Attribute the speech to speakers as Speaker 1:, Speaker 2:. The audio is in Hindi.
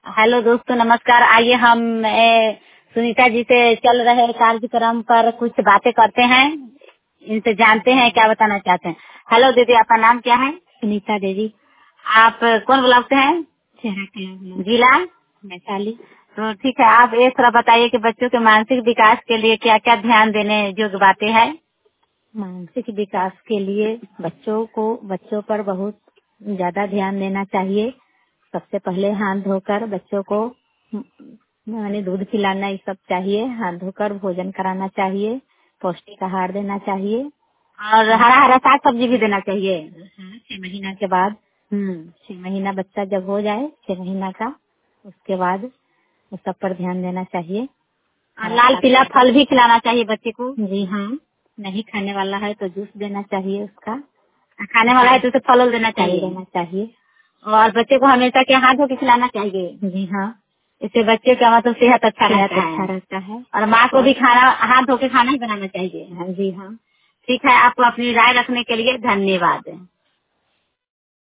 Speaker 1: हेलो दोस्तों, नमस्कार। आइए हम सुनीता जी से चल रहे कार्यक्रम पर कुछ बातें करते हैं, इनसे जानते हैं क्या बताना चाहते हैं। हेलो दीदी, आपका नाम क्या है?
Speaker 2: सुनीता देवी।
Speaker 1: आप कौन ब्लॉक से हैं?
Speaker 2: चेहरा कला
Speaker 1: जिला?
Speaker 2: वैशाली।
Speaker 1: तो ठीक है, आप एक थोड़ा बताइए कि बच्चों के मानसिक विकास के लिए क्या क्या ध्यान देने योग्य बातें हैं।
Speaker 2: मानसिक विकास के लिए बच्चों पर बहुत ज्यादा ध्यान देना चाहिए। सबसे पहले हाथ धोकर बच्चों को माने दूध पिलाना, ये सब चाहिए। हाथ धोकर भोजन कराना चाहिए, पौष्टिक आहार देना चाहिए।
Speaker 1: और हरा हरा साग सब्जी भी देना चाहिए।
Speaker 2: हाँ, 6 महीना के बाद 6 महीना बच्चा जब हो जाए 6 महीना का, उसके बाद उस सब पर ध्यान देना चाहिए।
Speaker 1: और लाल पीला फल भी खिलाना चाहिए बच्चे को।
Speaker 2: जी हाँ, नहीं खाने वाला है तो जूस देना चाहिए उसका।
Speaker 1: खाने वाला है तो उसे फल देना
Speaker 2: फल
Speaker 1: चाहिए।
Speaker 2: देना चाहिए।
Speaker 1: और बच्चे को हमेशा क्या हाथ धो के खिलाना चाहिए।
Speaker 2: जी हाँ,
Speaker 1: इससे बच्चे का मतलब सेहत अच्छा
Speaker 2: सेहत
Speaker 1: रहता
Speaker 2: अच्छा
Speaker 1: है।
Speaker 2: रहता है।
Speaker 1: और माँ को भी खाना हाथ धो के खाना ही बनाना चाहिए।
Speaker 2: हाँ जी हाँ।
Speaker 1: ठीक है, आपको अपनी राय रखने के लिए धन्यवाद।